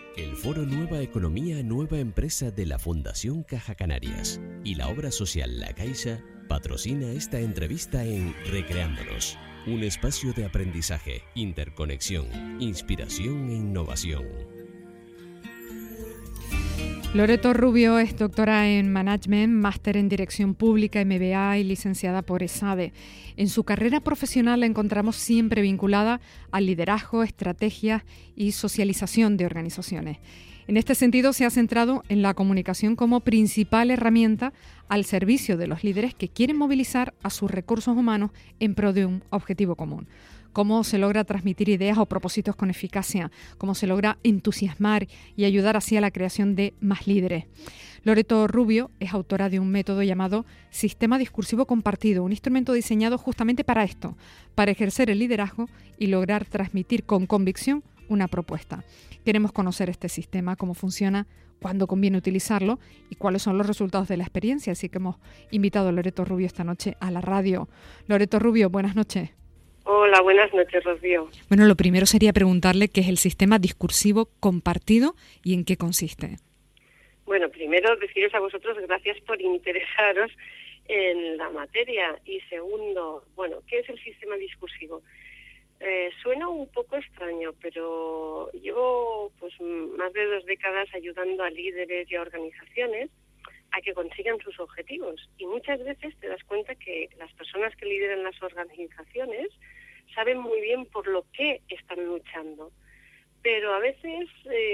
El foro Nueva Economía, Nueva Empresa de la Fundación Caja Canarias y la obra social La Caixa patrocina esta entrevista en Recreándonos, un espacio de aprendizaje, interconexión, inspiración e innovación. Loreto Rubio es doctora en Management, máster en Dirección Pública, MBA y licenciada por ESADE. En su carrera profesional la encontramos siempre vinculada al liderazgo, estrategia y socialización de organizaciones. En este sentido, se ha centrado en la comunicación como principal herramienta al servicio de los líderes que quieren movilizar a sus recursos humanos en pro de un objetivo común. Cómo se logra transmitir ideas o propósitos con eficacia, cómo se logra entusiasmar y ayudar así a la creación de más líderes. Loreto Rubio es autora de un método llamado Sistema Discursivo Compartido, un instrumento diseñado justamente para esto, para ejercer el liderazgo y lograr transmitir con convicción una propuesta. Queremos conocer este sistema, cómo funciona, cuándo conviene utilizarlo y cuáles son los resultados de la experiencia. Así que hemos invitado a Loreto Rubio esta noche a la radio. Loreto Rubio, buenas noches. Hola, buenas noches, Rocío. Bueno, lo primero sería preguntarle qué es el sistema discursivo compartido y en qué consiste. Bueno, primero deciros a vosotros gracias por interesaros en la materia y segundo, bueno, ¿qué es el sistema discursivo? Suena un poco extraño, pero llevo pues más de 2 décadas ayudando a líderes y a organizaciones a que consigan sus objetivos. Y muchas veces te das cuenta que las personas que lideran las organizaciones saben muy bien por lo que están luchando, pero a veces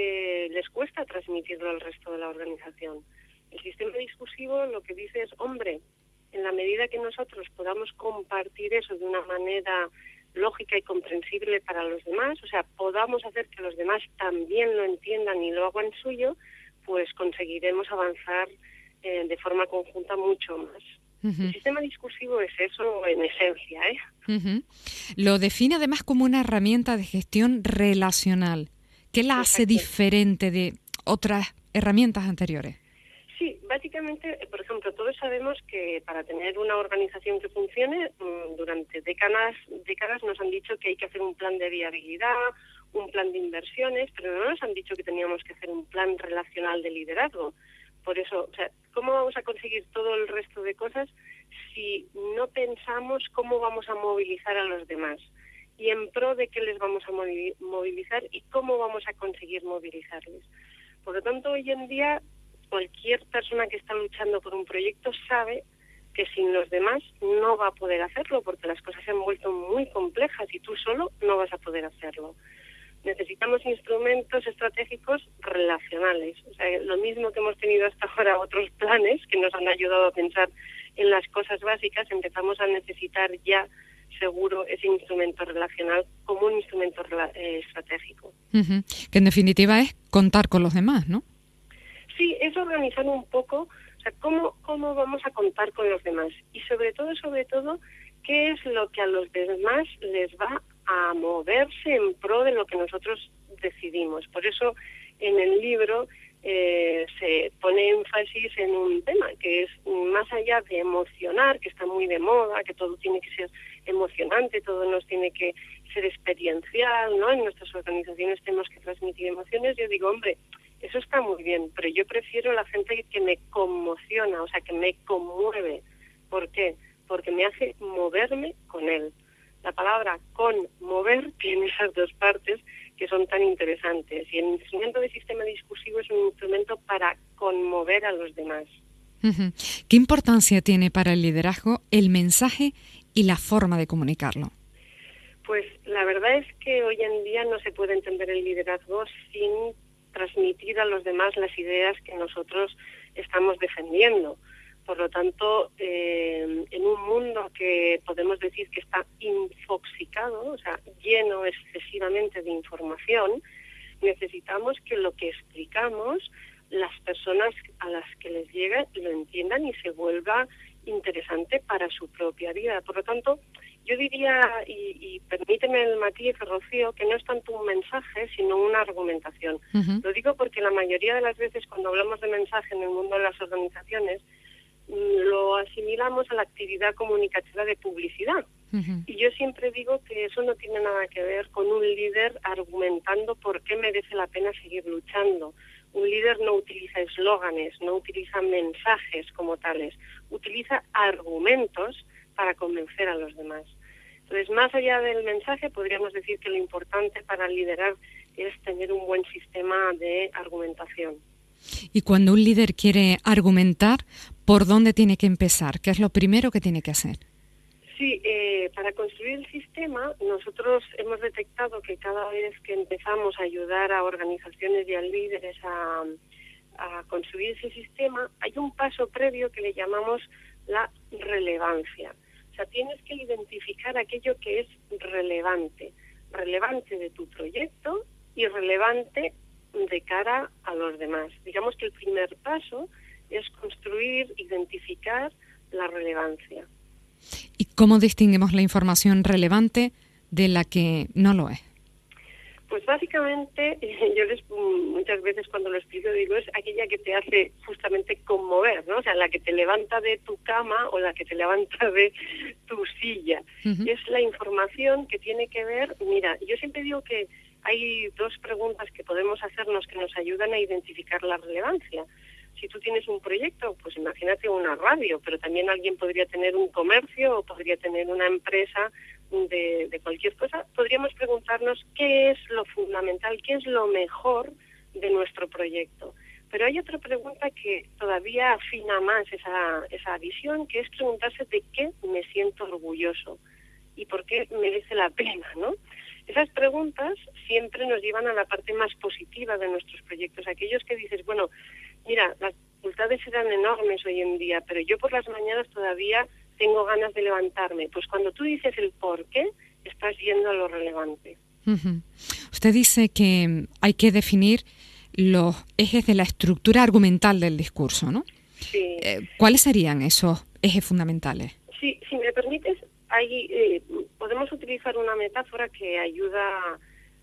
les cuesta transmitirlo al resto de la organización. El sistema discursivo lo que dice es, hombre, en la medida que nosotros podamos compartir eso de una manera lógica y comprensible para los demás, o sea, podamos hacer que los demás también lo entiendan y lo hagan suyo, pues conseguiremos avanzar de forma conjunta mucho más. Uh-huh. El sistema discursivo es eso en esencia, ¿eh? Uh-huh. Lo define además como una herramienta de gestión relacional. ¿Qué la hace diferente de otras herramientas anteriores? Sí, básicamente, por ejemplo, todos sabemos que para tener una organización que funcione, durante décadas nos han dicho que hay que hacer un plan de viabilidad, un plan de inversiones, pero no nos han dicho que teníamos que hacer un plan relacional de liderazgo. Por eso, o sea, ¿cómo vamos a conseguir todo el resto de cosas si no pensamos cómo vamos a movilizar a los demás? Y en pro de qué les vamos a movilizar y cómo vamos a conseguir movilizarles. Por lo tanto, hoy en día, cualquier persona que está luchando por un proyecto sabe que sin los demás no va a poder hacerlo porque las cosas se han vuelto muy complejas y tú solo no vas a poder hacerlo. Necesitamos instrumentos estratégicos relacionales. O sea, lo mismo que hemos tenido hasta ahora otros planes que nos han ayudado a pensar en las cosas básicas, empezamos a necesitar ya seguro ese instrumento relacional como un instrumento estratégico. Uh-huh. Que en definitiva es contar con los demás, ¿no? Sí, es organizar un poco, o sea, cómo vamos a contar con los demás y sobre todo, qué es lo que a los demás les va a moverse en pro de lo que nosotros decidimos. Por eso en el libro se pone énfasis en un tema que es más allá de emocionar, que está muy de moda, que todo tiene que ser emocionante, todo nos tiene que ser experiencial, ¿no? En nuestras organizaciones tenemos que transmitir emociones. Yo digo, hombre, eso está muy bien, pero yo prefiero la gente que me conmociona, o sea, que me conmueve. ¿Por qué? Porque me hace moverme con él. La palabra conmover tiene esas 2 partes que son tan interesantes. Y el instrumento de sistema discursivo es un instrumento para conmover a los demás. Uh-huh. ¿Qué importancia tiene para el liderazgo el mensaje y la forma de comunicarlo? Pues la verdad es que hoy en día no se puede entender el liderazgo sin transmitir a los demás las ideas que nosotros estamos defendiendo. Por lo tanto, en un mundo que podemos decir que está infoxicado, o sea, lleno excesivamente de información, necesitamos que lo que explicamos, las personas a las que les llega lo entiendan y se vuelva interesante para su propia vida. Por lo tanto, yo diría, y permíteme el matiz, Rocío, que no es tanto un mensaje, sino una argumentación. Uh-huh. Lo digo porque la mayoría de las veces cuando hablamos de mensaje en el mundo de las organizaciones, lo asimilamos a la actividad comunicativa de publicidad. Y yo siempre digo que eso no tiene nada que ver con un líder argumentando por qué merece la pena seguir luchando. Un líder no utiliza eslóganes, no utiliza mensajes como tales, utiliza argumentos para convencer a los demás. Entonces, más allá del mensaje, podríamos decir que lo importante para liderar es tener un buen sistema de argumentación. Y cuando un líder quiere argumentar, ¿por dónde tiene que empezar? ¿Qué es lo primero que tiene que hacer? Sí, para construir el sistema, nosotros hemos detectado que cada vez que empezamos a ayudar a organizaciones y a líderes a construir ese sistema, hay un paso previo que le llamamos la relevancia. O sea, tienes que identificar aquello que es relevante de tu proyecto y relevante de cara a los demás. Digamos que el primer paso es construir, identificar la relevancia. ¿Y cómo distinguimos la información relevante de la que no lo es? Pues básicamente, muchas veces cuando lo explico digo, es aquella que te hace justamente conmover, ¿no? O sea, la que te levanta de tu cama o la que te levanta de tu silla. Es la información que tiene que ver, mira, yo siempre digo que hay dos preguntas que podemos hacernos que nos ayudan a identificar la relevancia. Si tú tienes un proyecto, pues imagínate una radio, pero también alguien podría tener un comercio o podría tener una empresa de cualquier cosa. Podríamos preguntarnos qué es lo fundamental, qué es lo mejor de nuestro proyecto. Pero hay otra pregunta que todavía afina más esa visión, que es preguntarse de qué me siento orgulloso y por qué merece la pena, ¿no? Esas preguntas siempre nos llevan a la parte más positiva de nuestros proyectos, aquellos que dices, bueno, mira, las dificultades eran enormes hoy en día, pero yo por las mañanas todavía tengo ganas de levantarme. Pues cuando tú dices el por qué, estás yendo a lo relevante. Usted dice que hay que definir los ejes de la estructura argumental del discurso, ¿no? Sí. ¿Cuáles serían esos ejes fundamentales? Sí, si me permites, podemos utilizar una metáfora que ayuda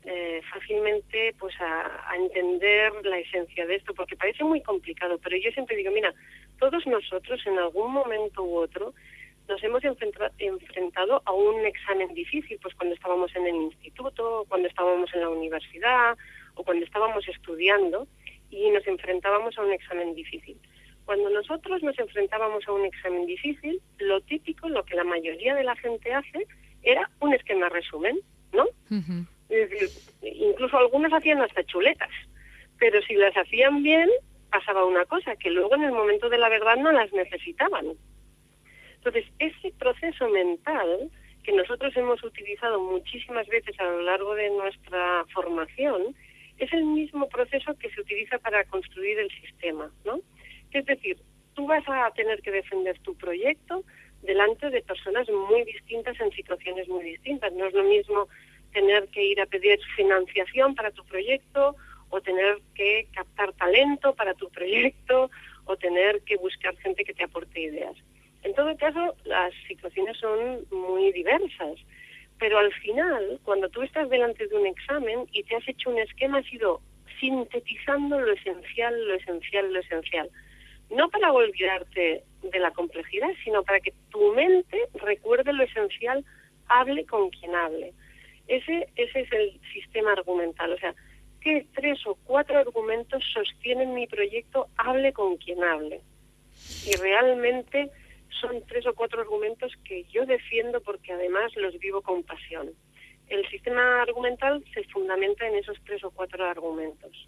fácilmente pues a entender la esencia de esto, porque parece muy complicado, pero yo siempre digo, mira, todos nosotros en algún momento u otro nos hemos enfrentado a un examen difícil, pues cuando estábamos en el instituto, cuando estábamos en la universidad o cuando estábamos estudiando y nos enfrentábamos a un examen difícil. Cuando nosotros nos enfrentábamos a un examen difícil, lo típico, lo que la mayoría de la gente hace, era un esquema resumen, ¿no? Es decir, incluso algunos hacían hasta chuletas, pero si las hacían bien, pasaba una cosa, que luego en el momento de la verdad no las necesitaban. Entonces, ese proceso mental que nosotros hemos utilizado muchísimas veces a lo largo de nuestra formación, es el mismo proceso que se utiliza para construir el sistema, ¿no? Es decir, tú vas a tener que defender tu proyecto delante de personas muy distintas en situaciones muy distintas. No es lo mismo tener que ir a pedir financiación para tu proyecto o tener que captar talento para tu proyecto o tener que buscar gente que te aporte ideas. En todo caso, las situaciones son muy diversas, pero al final, cuando tú estás delante de un examen y te has hecho un esquema, has ido sintetizando lo esencial. No para olvidarte de la complejidad, sino para que tu mente recuerde lo esencial, hable con quien hable. Ese es el sistema argumental, o sea, que 3 o 4 argumentos sostienen mi proyecto, hable con quien hable. Y realmente son 3 o 4 argumentos que yo defiendo porque además los vivo con pasión. El sistema argumental se fundamenta en esos 3 o 4 argumentos.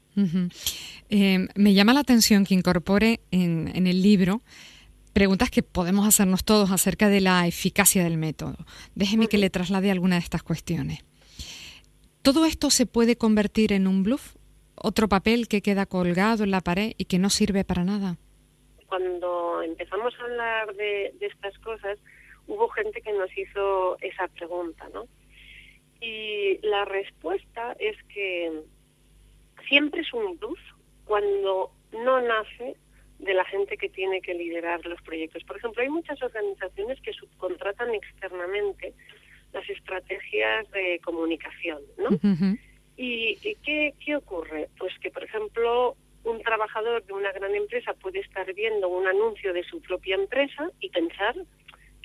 Me llama la atención que incorpore en el libro preguntas que podemos hacernos todos acerca de la eficacia del método. Déjeme que le traslade alguna de estas cuestiones. ¿Todo esto se puede convertir en un bluff? ¿Otro papel que queda colgado en la pared y que no sirve para nada? Cuando empezamos a hablar de estas cosas, hubo gente que nos hizo esa pregunta, ¿no? Y la respuesta es que siempre es un bluff cuando no nace de la gente que tiene que liderar los proyectos. Por ejemplo, hay muchas organizaciones que subcontratan externamente las estrategias de comunicación, ¿no? ¿Y qué ocurre? Pues que, por ejemplo, un trabajador de una gran empresa puede estar viendo un anuncio de su propia empresa y pensar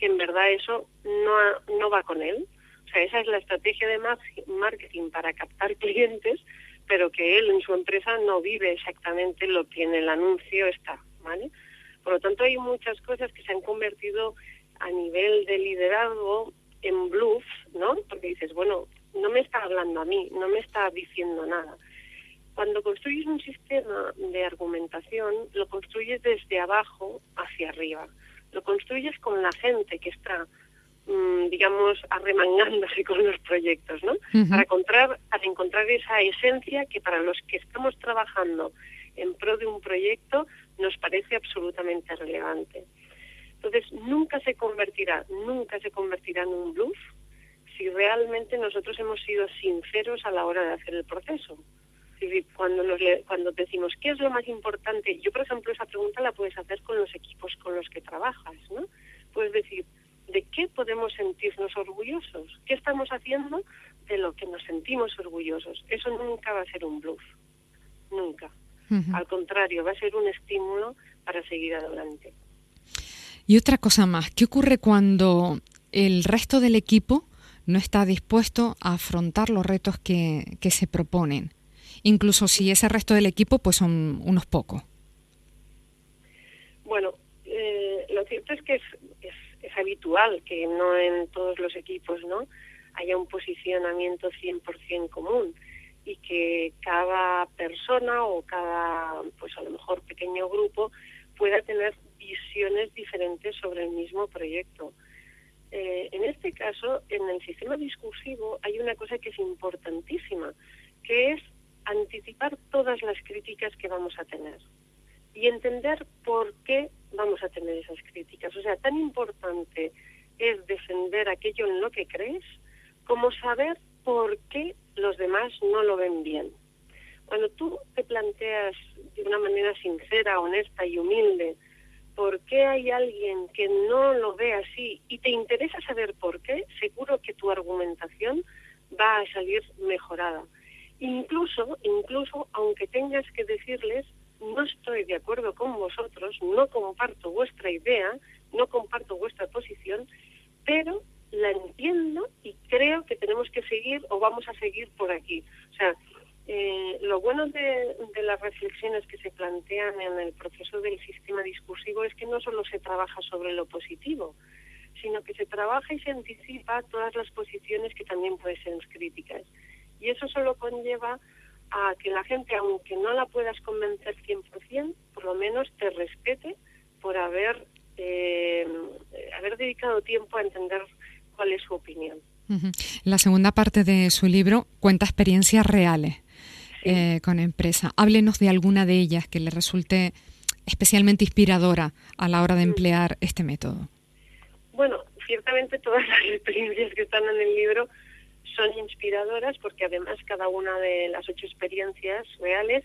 que en verdad eso no va con él. O sea, esa es la estrategia de marketing para captar clientes, pero que él en su empresa no vive exactamente lo que en el anuncio está, ¿vale? Por lo tanto, hay muchas cosas que se han convertido a nivel de liderazgo en bluff, ¿no? Porque dices, bueno, no me está hablando a mí, no me está diciendo nada. Cuando construyes un sistema de argumentación, lo construyes desde abajo hacia arriba. Lo construyes con la gente que está, digamos, arremangándose con los proyectos, ¿no? Uh-huh. Para encontrar esa esencia que para los que estamos trabajando en pro de un proyecto nos parece absolutamente relevante. Entonces, nunca se convertirá en un bluff si realmente nosotros hemos sido sinceros a la hora de hacer el proceso. Cuando decimos qué es lo más importante, yo por ejemplo esa pregunta la puedes hacer con los equipos con los que trabajas, ¿no? Puedes decir, ¿de qué podemos sentirnos orgullosos? ¿Qué estamos haciendo de lo que nos sentimos orgullosos? Eso nunca va a ser un bluff, nunca. Uh-huh. Al contrario, va a ser un estímulo para seguir adelante. Y otra cosa más, ¿qué ocurre cuando el resto del equipo no está dispuesto a afrontar los retos que se proponen? Incluso si ese resto del equipo pues son unos pocos. Bueno, lo cierto es que es habitual que no en todos los equipos, ¿no?, haya un posicionamiento 100% común y que cada persona o cada, pues a lo mejor pequeño grupo pueda tener visiones diferentes sobre el mismo proyecto. En este caso, en el sistema discursivo hay una cosa que es importantísima, que es anticipar todas las críticas que vamos a tener y entender por qué vamos a tener esas críticas. O sea, tan importante es defender aquello en lo que crees como saber por qué los demás no lo ven bien. Cuando tú te planteas de una manera sincera, honesta y humilde por qué hay alguien que no lo ve así y te interesa saber por qué, seguro que tu argumentación va a salir mejorada. Incluso, aunque tengas que decirles, no estoy de acuerdo con vosotros, no comparto vuestra idea, no comparto vuestra posición, pero la entiendo y creo que tenemos que seguir o vamos a seguir por aquí. O sea, lo bueno de las reflexiones que se plantean en el proceso del sistema discursivo es que no solo se trabaja sobre lo positivo, sino que se trabaja y se anticipa todas las posiciones que también pueden ser críticas. Y eso solo conlleva a que la gente, aunque no la puedas convencer 100%, por lo menos te respete por haber dedicado tiempo a entender cuál es su opinión. Uh-huh. La segunda parte de su libro cuenta experiencias reales con empresas. Háblenos de alguna de ellas que le resulte especialmente inspiradora a la hora de emplear este método. Bueno, ciertamente todas las experiencias que están en el libro son inspiradoras porque además cada una de las 8 experiencias reales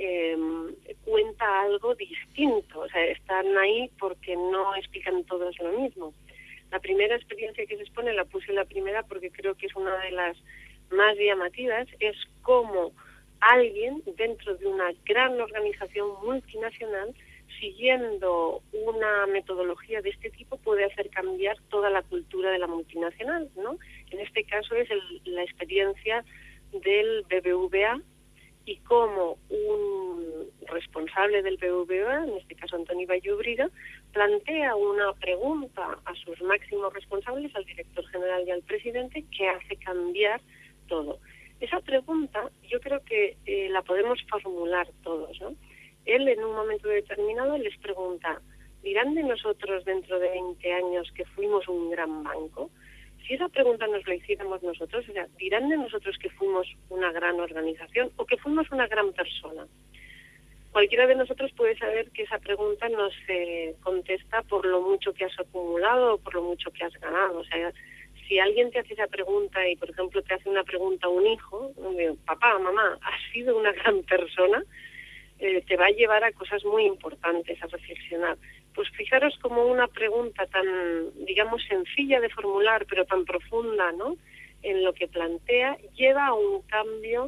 cuenta algo distinto. O sea, están ahí porque no explican todos lo mismo. La primera experiencia que se expone la puse la primera porque creo que es una de las más llamativas, es cómo alguien dentro de una gran organización multinacional, siguiendo una metodología de este tipo, puede hacer cambiar toda la cultura de la multinacional, ¿no? En este caso es la experiencia del BBVA y cómo un responsable del BBVA, en este caso Antoni Vallúbriga, plantea una pregunta a sus máximos responsables, al director general y al presidente, que hace cambiar todo. Esa pregunta yo creo que la podemos formular todos, ¿no? Él en un momento determinado les pregunta, ¿dirán de nosotros dentro de 20 años que fuimos un gran banco? Si esa pregunta nos la hiciéramos nosotros, o sea, ¿dirán de nosotros que fuimos una gran organización o que fuimos una gran persona? Cualquiera de nosotros puede saber que esa pregunta no se contesta por lo mucho que has acumulado o por lo mucho que has ganado. O sea, si alguien te hace esa pregunta y, por ejemplo, te hace una pregunta a un hijo, papá, mamá, ¿has sido una gran persona? Te va a llevar a cosas muy importantes, a reflexionar. Pues fijaros como una pregunta tan, digamos, sencilla de formular, pero tan profunda, ¿no?, en lo que plantea, lleva a un cambio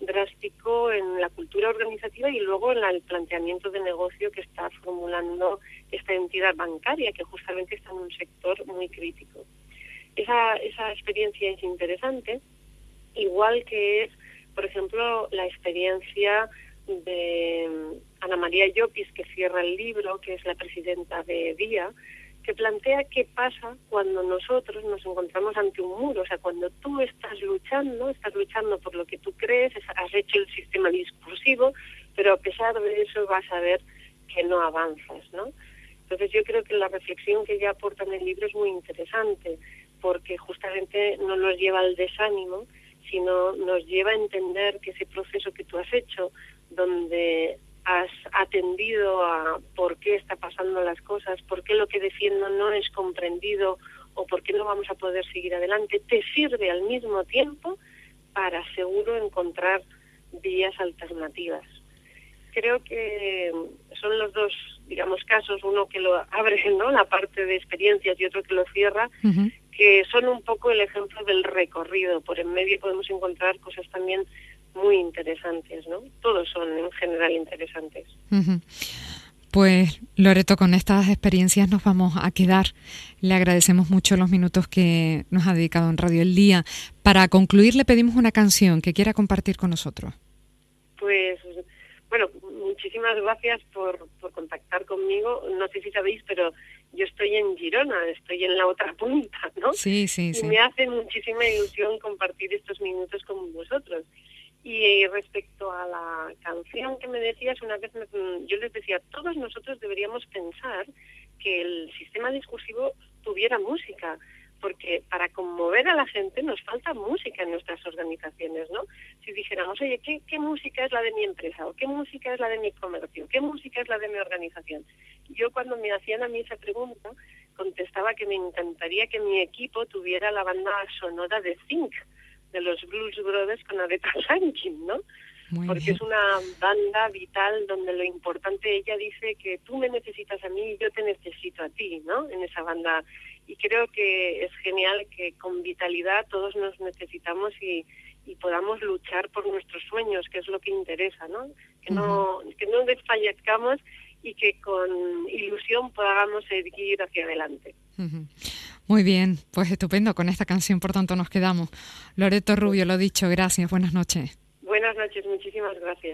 drástico en la cultura organizativa y luego en el planteamiento de negocio que está formulando esta entidad bancaria, que justamente está en un sector muy crítico. Esa experiencia es interesante, igual que es, por ejemplo, la experiencia de Ana María Llopis, que cierra el libro, que es la presidenta de DIA, que plantea qué pasa cuando nosotros nos encontramos ante un muro. O sea, cuando tú estás luchando por lo que tú crees, has hecho el sistema discursivo, pero a pesar de eso vas a ver que no avanzas, ¿no? Entonces yo creo que la reflexión que ella aporta en el libro es muy interesante, porque justamente no nos lleva al desánimo, sino nos lleva a entender que ese proceso que tú has hecho, donde has atendido a por qué está pasando las cosas, por qué lo que defiendo no es comprendido o por qué no vamos a poder seguir adelante, te sirve al mismo tiempo para seguro encontrar vías alternativas. Creo que son los dos, digamos, casos, uno que lo abre, ¿no?, la parte de experiencias y otro que lo cierra, que son un poco el ejemplo del recorrido. Por en medio podemos encontrar cosas también muy interesantes, ¿no? Todos son en general interesantes. Pues Loreto, con estas experiencias nos vamos a quedar. Le agradecemos mucho los minutos que nos ha dedicado en Radio El Día. Para concluir, le pedimos una canción que quiera compartir con nosotros. Pues, bueno, muchísimas gracias por contactar conmigo. No sé si sabéis, pero yo estoy en Girona, estoy en la otra punta, ¿no? Sí. Y me hace muchísima ilusión compartir estos minutos con vosotros. Y respecto a la canción que me decías, una vez yo les decía, todos nosotros deberíamos pensar que el sistema discursivo tuviera música, porque para conmover a la gente nos falta música en nuestras organizaciones, ¿no? Si dijéramos, oye, ¿qué música es la de mi empresa? ¿O qué música es la de mi comercio? ¿Qué música es la de mi organización? Yo cuando me hacían a mí esa pregunta, contestaba que me encantaría que mi equipo tuviera la banda sonora de Think, de los Blues Brothers con Aretha Franklin, ¿no? Porque es una banda vital donde lo importante, ella dice que tú me necesitas a mí y yo te necesito a ti, ¿no? En esa banda. Y creo que es genial que con vitalidad todos nos necesitamos y podamos luchar por nuestros sueños, que es lo que interesa, ¿no? Que no desfallezcamos y que con ilusión podamos seguir hacia adelante. Muy bien, pues estupendo. Con esta canción, por tanto, nos quedamos. Loreto Rubio, lo dicho, gracias. Buenas noches. Buenas noches, muchísimas gracias.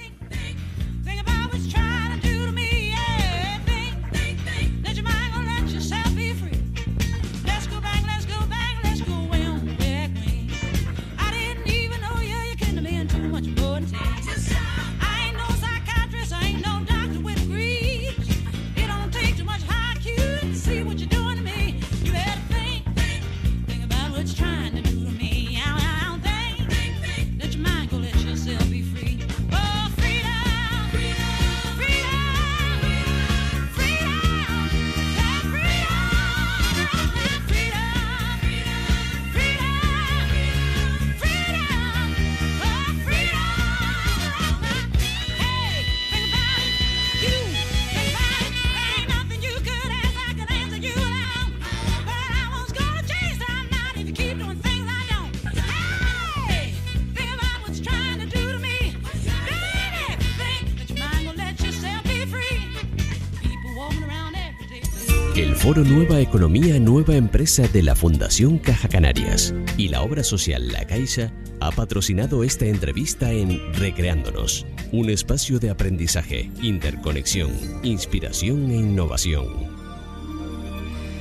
El Foro Nueva Economía, Nueva Empresa de la Fundación Caja Canarias y la obra social La Caixa ha patrocinado esta entrevista en Recreándonos, un espacio de aprendizaje, interconexión, inspiración e innovación.